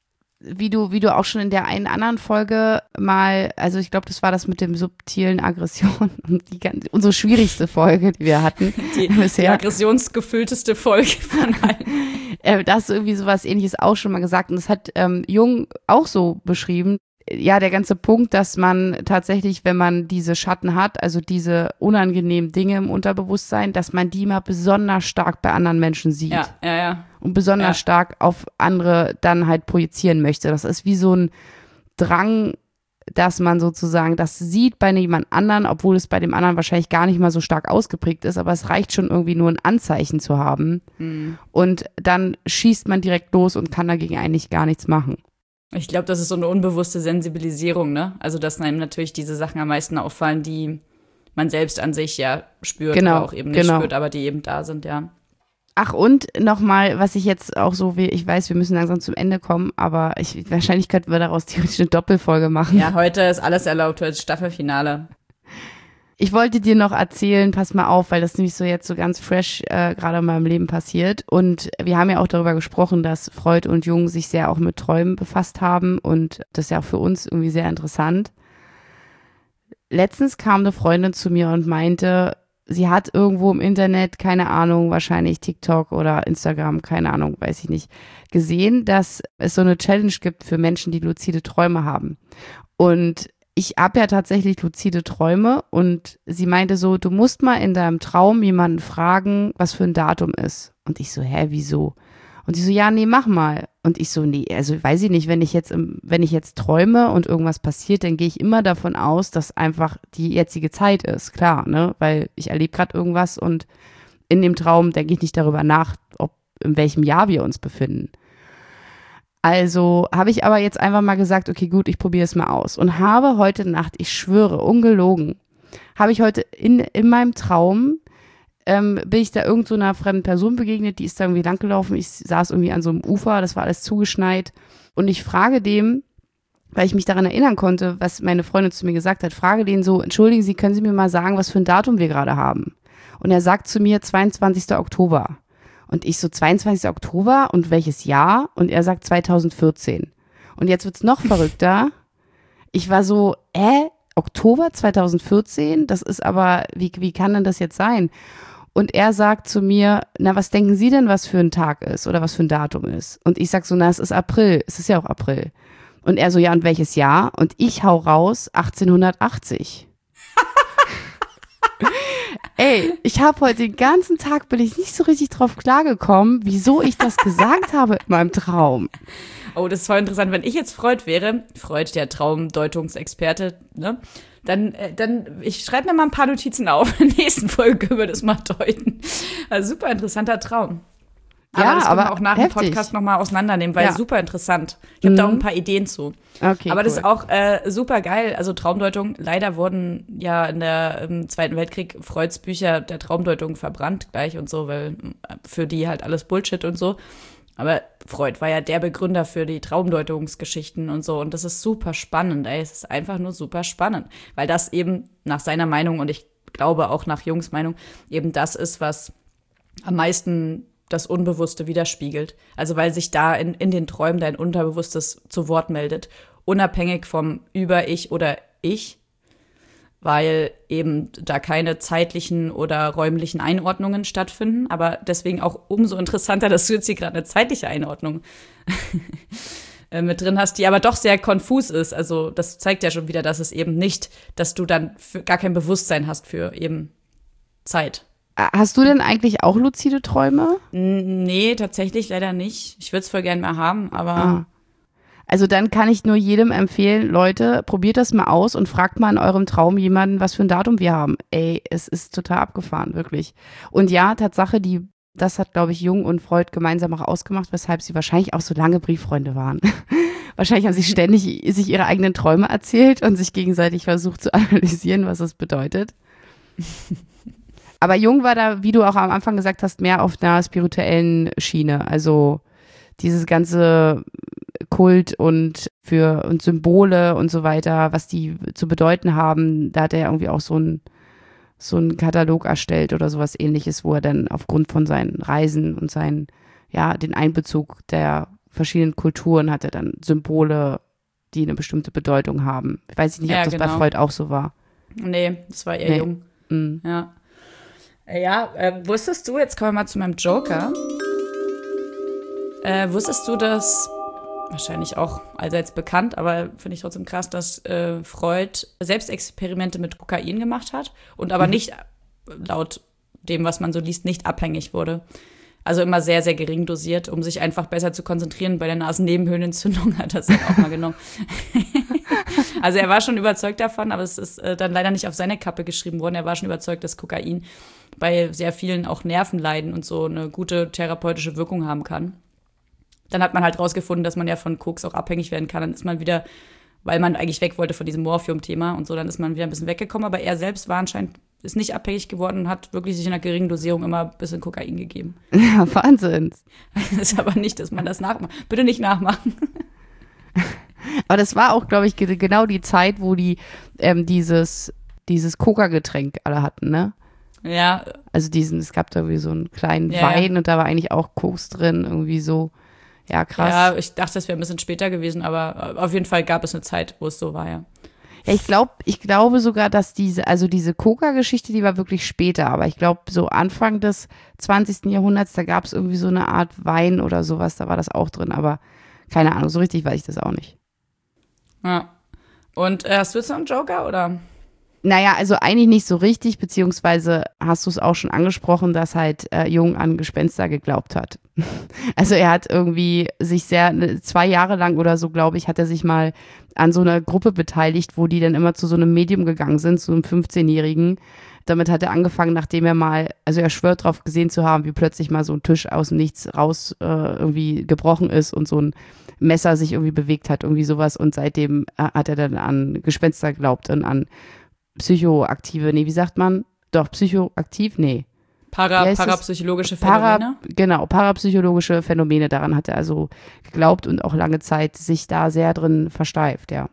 wie du, wie du auch schon in der einen anderen Folge mal, also ich glaube, das war das mit dem subtilen Aggression und die ganz, unsere schwierigste Folge, die wir hatten die, die bisher. aggressionsgefüllteste Folge von allen. Äh, das irgendwie sowas Ähnliches auch schon mal gesagt und das hat ähm, Jung auch so beschrieben. ja, der ganze Punkt, dass man tatsächlich, wenn man diese Schatten hat, also diese unangenehmen Dinge im Unterbewusstsein, dass man die mal besonders stark bei anderen Menschen sieht. Ja, ja, ja. Und besonders ja. stark auf andere dann halt projizieren möchte. Das ist wie so ein Drang, dass man sozusagen das sieht bei jemand anderen, obwohl es bei dem anderen wahrscheinlich gar nicht mal so stark ausgeprägt ist, aber es reicht schon irgendwie nur ein Anzeichen zu haben. Mhm. Und dann schießt man direkt los und kann dagegen eigentlich gar nichts machen. Ich glaube, das ist so eine unbewusste Sensibilisierung, ne? Also, dass einem natürlich diese Sachen am meisten auffallen, die man selbst an sich ja spürt, genau, oder auch eben nicht genau. spürt, aber die eben da sind, ja. Ach, und nochmal, was ich jetzt auch so, wie ich weiß, wir müssen langsam zum Ende kommen, aber ich, wahrscheinlich könnten wir daraus theoretisch eine Doppelfolge machen. Ja, heute ist alles erlaubt, heute ist Staffelfinale. Ich wollte dir noch erzählen, pass mal auf, weil das nämlich so jetzt so ganz fresh äh, gerade in meinem Leben passiert. Und wir haben ja auch darüber gesprochen, dass Freud und Jung sich sehr auch mit Träumen befasst haben und das ist ja auch für uns irgendwie sehr interessant. Letztens kam eine Freundin zu mir und meinte, sie hat irgendwo im Internet, keine Ahnung, wahrscheinlich TikTok oder Instagram, keine Ahnung, weiß ich nicht, gesehen, dass es so eine Challenge gibt für Menschen, die luzide Träume haben. Und ich habe ja tatsächlich luzide Träume und sie meinte so, du musst mal in deinem Traum jemanden fragen, was für ein Datum ist. Und ich so, hä, wieso? Und sie so, ja, nee, mach mal. Und ich so, nee, also weiß ich nicht, wenn ich jetzt, im, wenn ich jetzt träume und irgendwas passiert, dann gehe ich immer davon aus, dass einfach die jetzige Zeit ist, klar, ne, weil ich erlebe gerade irgendwas und in dem Traum denke ich nicht darüber nach, ob in welchem Jahr wir uns befinden. Also habe ich aber jetzt einfach mal gesagt, okay, gut, ich probiere es mal aus und habe heute Nacht, ich schwöre, ungelogen, habe ich heute in, in meinem Traum, ähm, bin ich da irgend so einer fremden Person begegnet, die ist da irgendwie langgelaufen, ich saß irgendwie an so einem Ufer, das war alles zugeschneit und ich frage dem, weil ich mich daran erinnern konnte, was meine Freundin zu mir gesagt hat, frage den so, entschuldigen Sie, können Sie mir mal sagen, was für ein Datum wir gerade haben? Und er sagt zu mir zweiundzwanzigster Oktober. Und ich so, zweiundzwanzigster Oktober und welches Jahr? Und er sagt zweitausendvierzehn. Und jetzt wird's noch verrückter. Ich war so, äh, Oktober zweitausendvierzehn? Das ist aber, wie, wie kann denn das jetzt sein? Und er sagt zu mir, na, was denken Sie denn, was für ein Tag ist oder was für ein Datum ist? Und ich sag so, na, es ist April. Es ist ja auch April. Und er so, ja, und welches Jahr? Und ich hau raus, achtzehnhundertachtzig. Ey, ich habe heute den ganzen Tag, bin ich nicht so richtig drauf klargekommen, wieso ich das gesagt habe in meinem Traum. Oh, das ist voll interessant. Wenn ich jetzt Freud wäre, Freud, der Traumdeutungsexperte, ne, dann, äh, dann ich schreibe mir mal ein paar Notizen auf. In der nächsten Folge können wir das mal deuten. Also super interessanter Traum. Aber Ja, das können aber wir auch nach heftig. dem Podcast nochmal auseinandernehmen, weil Ja. super interessant. Ich habe Mhm. da auch ein paar Ideen zu. Okay, aber das cool. ist auch äh, super geil. Also Traumdeutung, leider wurden ja in der im Zweiten Weltkrieg Freuds Bücher der Traumdeutung verbrannt gleich und so, weil äh, für die halt alles Bullshit und so. Aber Freud war ja der Begründer für die Traumdeutungsgeschichten und so. Und das ist super spannend, ey. Es ist einfach nur super spannend. Weil das eben nach seiner Meinung und ich glaube auch nach Jungs Meinung eben das ist, was am meisten das Unbewusste widerspiegelt. Also weil sich da in, in den Träumen dein Unterbewusstes zu Wort meldet. Unabhängig vom Über-Ich oder Ich. Weil eben da keine zeitlichen oder räumlichen Einordnungen stattfinden. Aber deswegen auch umso interessanter, dass du jetzt hier gerade eine zeitliche Einordnung mit drin hast, die aber doch sehr konfus ist. Also das zeigt ja schon wieder, dass es eben nicht, dass du dann für gar kein Bewusstsein hast für eben Zeit. Hast du denn eigentlich auch luzide Träume? N- Nee, tatsächlich leider nicht. Ich würde es voll gerne mal haben, aber Ah. Also dann kann ich nur jedem empfehlen, Leute, probiert das mal aus und fragt mal in eurem Traum jemanden, was für ein Datum wir haben. Ey, es ist total abgefahren, wirklich. Und ja, Tatsache, die, das hat, glaube ich, Jung und Freud gemeinsam auch ausgemacht, weshalb sie wahrscheinlich auch so lange Brieffreunde waren. Wahrscheinlich haben sie ständig sich ihre eigenen Träume erzählt und sich gegenseitig versucht zu analysieren, was das bedeutet. Aber Jung war da, wie du auch am Anfang gesagt hast, mehr auf einer spirituellen Schiene. Also dieses ganze Kult und für und Symbole und so weiter, was die zu bedeuten haben, da hat er irgendwie auch so ein so einen Katalog erstellt oder sowas ähnliches, wo er dann aufgrund von seinen Reisen und seinen, ja, den Einbezug der verschiedenen Kulturen hat er dann Symbole, die eine bestimmte Bedeutung haben. Ich weiß nicht, ob Ja, das bei genau. Freud auch so war. nee, das war eher Nee. jung. Mhm. Ja. Ja, äh, wusstest du, jetzt kommen wir mal zu meinem Joker. Äh, wusstest du, dass wahrscheinlich auch allseits bekannt, aber finde ich trotzdem krass, dass äh, Freud Selbstexperimente mit Kokain gemacht hat und aber mhm. nicht, laut dem, was man so liest, nicht abhängig wurde. Also immer sehr, sehr gering dosiert, um sich einfach besser zu konzentrieren. Bei der Nasennebenhöhlenentzündung hat er es dann auch mal genommen. Also er war schon überzeugt davon, aber es ist äh, dann leider nicht auf seine Kappe geschrieben worden. Er war schon überzeugt, dass Kokain bei sehr vielen auch Nervenleiden und so eine gute therapeutische Wirkung haben kann. Dann hat man halt rausgefunden, dass man ja von Koks auch abhängig werden kann. Dann ist man wieder, weil man eigentlich weg wollte von diesem Morphium-Thema und so, dann ist man wieder ein bisschen weggekommen. Aber er selbst war anscheinend, ist nicht abhängig geworden und hat wirklich sich in einer geringen Dosierung immer ein bisschen Kokain gegeben. Ja, Wahnsinn. Das ist aber nicht, dass man das nachmacht. Bitte nicht nachmachen. Aber das war auch, glaube ich, ge- genau die Zeit, wo die ähm, dieses, dieses Coca-Getränk alle hatten, ne? Ja. Also diesen, es gab da irgendwie so einen kleinen Ja, Wein ja. und da war eigentlich auch Koks drin, irgendwie so. Ja, krass. Ja, ich dachte, das wäre ein bisschen später gewesen, aber auf jeden Fall gab es eine Zeit, wo es so war, ja. Ja, ich glaube, ich glaube sogar, dass diese, also diese Coca-Geschichte, die war wirklich später, aber ich glaube, so Anfang des zwanzigsten Jahrhunderts, da gab es irgendwie so eine Art Wein oder sowas, da war das auch drin, aber keine Ahnung, so richtig weiß ich das auch nicht. Ja. Und äh, hast du jetzt noch einen Joker, oder? Naja, also eigentlich nicht so richtig, beziehungsweise hast du es auch schon angesprochen, dass halt äh, Jung an Gespenster geglaubt hat. Also er hat irgendwie sich sehr, zwei Jahre lang oder so, glaube ich, hat er sich mal an so einer Gruppe beteiligt, wo die dann immer zu so einem Medium gegangen sind, zu einem fünfzehnjährigen. Damit hat er angefangen, nachdem er mal, also er schwört drauf gesehen zu haben, wie plötzlich mal so ein Tisch aus dem Nichts raus äh, irgendwie gebrochen ist und so ein Messer sich irgendwie bewegt hat, irgendwie sowas. Und seitdem äh, hat er dann an Gespenster geglaubt und an psychoaktive, nee, wie sagt man? Doch, psychoaktiv? Nee. Para, Wie parapsychologische Para, Phänomene? Genau, parapsychologische Phänomene, daran hat er also geglaubt und auch lange Zeit sich da sehr drin versteift, ja.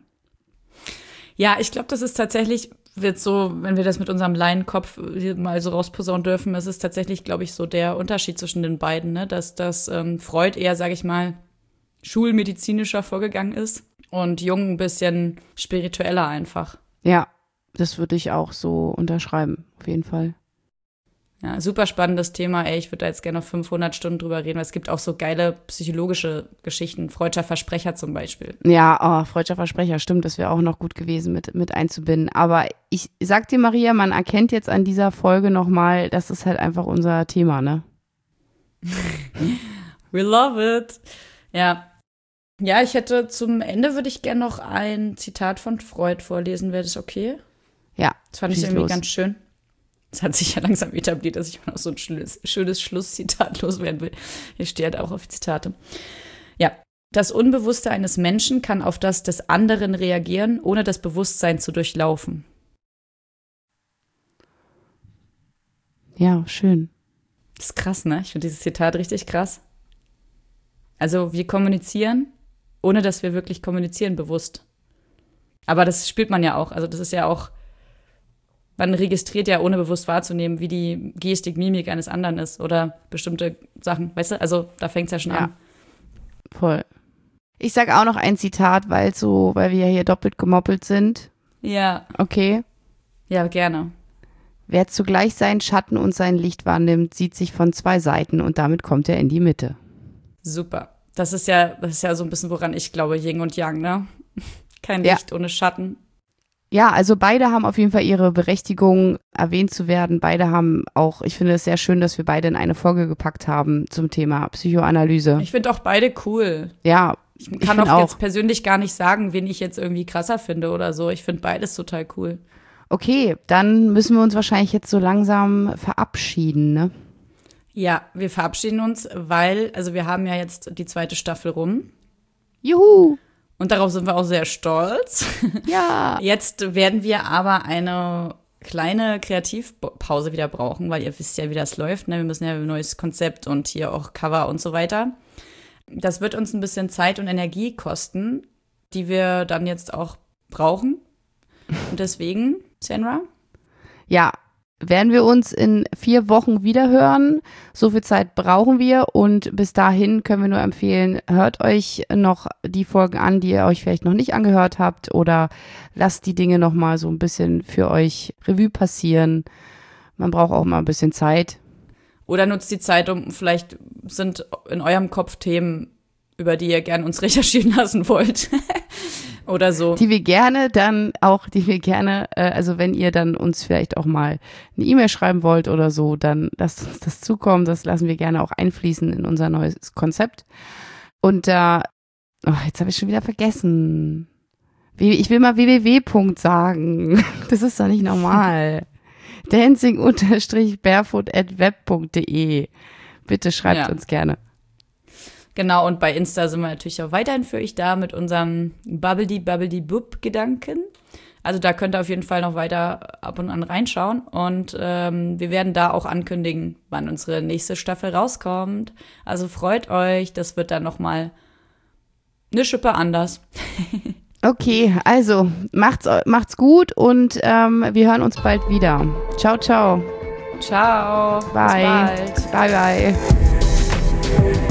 Ja, ich glaube, das ist tatsächlich, wird so, wenn wir das mit unserem Laienkopf hier mal so rausposaunen dürfen, es ist tatsächlich, glaube ich, so der Unterschied zwischen den beiden, ne? Dass das ähm, Freud eher, sage ich mal, schulmedizinischer vorgegangen ist und Jung ein bisschen spiritueller einfach. Ja, das würde ich auch so unterschreiben, auf jeden Fall. Ja, super spannendes Thema, ey, ich würde da jetzt gerne noch fünfhundert Stunden drüber reden, weil es gibt auch so geile psychologische Geschichten, Freudscher Versprecher zum Beispiel. Ja, oh, Freudscher Versprecher, stimmt, das wäre auch noch gut gewesen mit, mit einzubinden. Aber ich sag dir, Maria, man erkennt jetzt an dieser Folge nochmal, das ist halt einfach unser Thema, ne? We love it. Ja. Ja, ich hätte zum Ende würde ich gerne noch ein Zitat von Freud vorlesen, wäre das okay? Ja. Das fand ich irgendwie los. Ganz schön. Es hat sich ja langsam etabliert, dass ich mal noch so ein schönes, schönes Schlusszitat loswerden will. Hier steht halt auch auf Zitate. Ja. Das Unbewusste eines Menschen kann auf das des anderen reagieren, ohne das Bewusstsein zu durchlaufen. Ja, schön. Das ist krass, ne? Ich finde dieses Zitat richtig krass. Also wir kommunizieren, ohne dass wir wirklich kommunizieren, bewusst. Aber das spürt man ja auch. Also das ist ja auch, man registriert ja, ohne bewusst wahrzunehmen, wie die Gestik, Mimik eines anderen ist oder bestimmte Sachen, weißt du? Also da fängt es ja schon ja. an. Voll. Ich sage auch noch ein Zitat, weil so, weil wir ja hier doppelt gemoppelt sind. Ja. Okay. Ja, gerne. Wer zugleich seinen Schatten und sein Licht wahrnimmt, sieht sich von zwei Seiten und damit kommt er in die Mitte. Super. Das ist ja, das ist ja so ein bisschen, woran ich glaube, Yin und Yang, ne? Kein Licht ja. ohne Schatten. Ja, also beide haben auf jeden Fall ihre Berechtigung, erwähnt zu werden. Beide haben auch, ich finde es sehr schön, dass wir beide in eine Folge gepackt haben zum Thema Psychoanalyse. Ich finde auch beide cool. Ja, ich kann ich auch, auch jetzt persönlich gar nicht sagen, wen ich jetzt irgendwie krasser finde oder so. Ich finde beides total cool. Okay, dann müssen wir uns wahrscheinlich jetzt so langsam verabschieden, ne? Ja, wir verabschieden uns, weil, also wir haben ja jetzt die zweite Staffel rum. Juhu! Und darauf sind wir auch sehr stolz. Ja. Jetzt werden wir aber eine kleine Kreativpause wieder brauchen, weil ihr wisst ja, wie das läuft. Ne? Wir müssen ja ein neues Konzept und hier auch Cover und so weiter. Das wird uns ein bisschen Zeit und Energie kosten, die wir dann jetzt auch brauchen. Und deswegen, Senra? Ja, werden wir uns in vier Wochen wieder hören. So viel Zeit brauchen wir und bis dahin können wir nur empfehlen, hört euch noch die Folgen an, die ihr euch vielleicht noch nicht angehört habt oder lasst die Dinge noch mal so ein bisschen für euch Revue passieren. Man braucht auch mal ein bisschen Zeit. Oder nutzt die Zeit, um vielleicht sind in eurem Kopf Themen, über die ihr gerne uns recherchieren lassen wollt. Oder so. Die wir gerne dann auch, die wir gerne, äh, also wenn ihr dann uns vielleicht auch mal eine E-Mail schreiben wollt oder so, dann lasst uns das zukommen. Das lassen wir gerne auch einfließen in unser neues Konzept. Und da, oh, jetzt habe ich schon wieder vergessen. Ich will mal www. sagen. Das ist doch nicht normal. dancing-barefoot at web punkt de. Bitte schreibt ja. uns gerne. Genau, und bei Insta sind wir natürlich auch weiterhin für euch da mit unserem Bubbledy-Bubbledy-Bub-Gedanken. Also da könnt ihr auf jeden Fall noch weiter ab und an reinschauen. Und ähm, wir werden da auch ankündigen, wann unsere nächste Staffel rauskommt. Also freut euch, das wird dann noch mal eine Schippe anders. Okay, also macht's, macht's gut und ähm, wir hören uns bald wieder. Ciao, ciao. Ciao. Bye. Bis bald. Bye, bye.